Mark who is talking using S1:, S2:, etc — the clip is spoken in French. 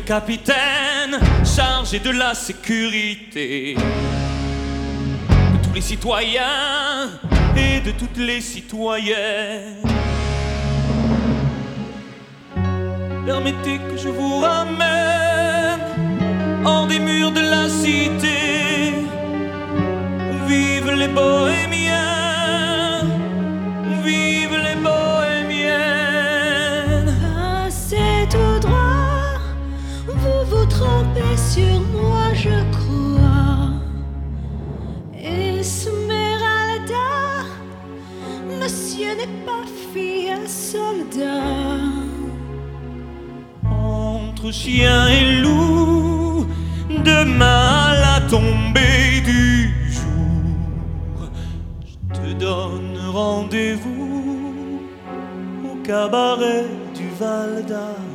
S1: capitaine chargé de la sécurité de tous les citoyens et de toutes les citoyennes. Permettez que je vous ramène hors des murs de la cité où vivent les bohémiens, où vivent les bohémiennes.
S2: Passez tout droit, vous vous trompez sur moi, je crois. Esmeralda, monsieur n'est pas fille à soldat.
S1: Entre chien et loup, demain à la tombée du jour, je te donne rendez-vous au cabaret du Val d'Arles.